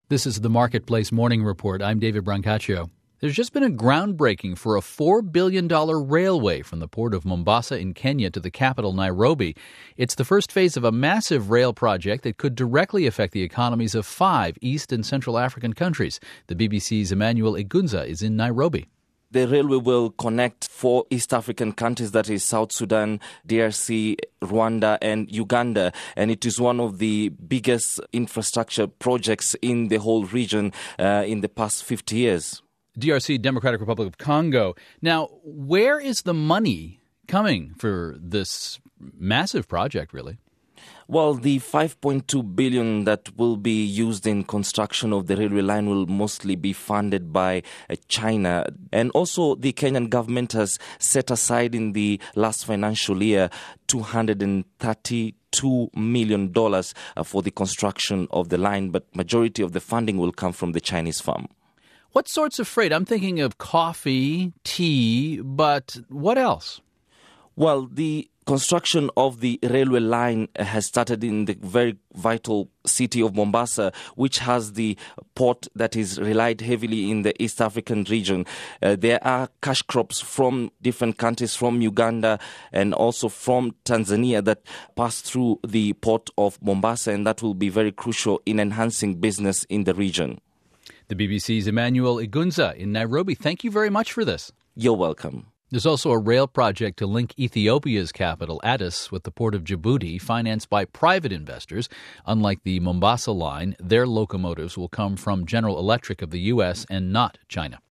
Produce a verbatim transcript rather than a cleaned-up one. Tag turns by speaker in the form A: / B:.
A: This is the Marketplace Morning Report. I'm David Brancaccio. There's just been a groundbreaking for a four billion dollars railway from the port of Mombasa in Kenya to the capital, Nairobi. It's the first phase of a massive rail project that could directly affect the economies of five East and Central African countries. The B B C's Emmanuel Igunza is in Nairobi.
B: The railway will connect four East African countries, that is South Sudan, D R C, Rwanda and Uganda. And it is one of the biggest infrastructure projects in the whole region uh, in the past fifty years.
A: D R C, Democratic Republic of Congo. Now, where is the money coming for this massive project, really?
B: Well, the five point two billion dollars that will be used in construction of the railway line will mostly be funded by uh, China. And also the Kenyan government has set aside in the last financial year two hundred thirty-two million dollars uh, for the construction of the line, but majority of the funding will come from the Chinese firm.
A: What sorts of freight? I'm thinking of coffee, tea, but what else?
B: Well, the construction of the railway line has started in the very vital city of Mombasa, which has the port that is relied heavily in the East African region. Uh, there are cash crops from different countries, from Uganda and also from Tanzania, that pass through the port of Mombasa, and that will be very crucial in enhancing business in the region.
A: The B B C's Emmanuel Igunza in Nairobi. Thank you very much for this.
B: You're welcome.
A: There's also a rail project to link Ethiopia's capital, Addis, with the port of Djibouti, financed by private investors. Unlike the Mombasa line, their locomotives will come from General Electric of the U S and not China.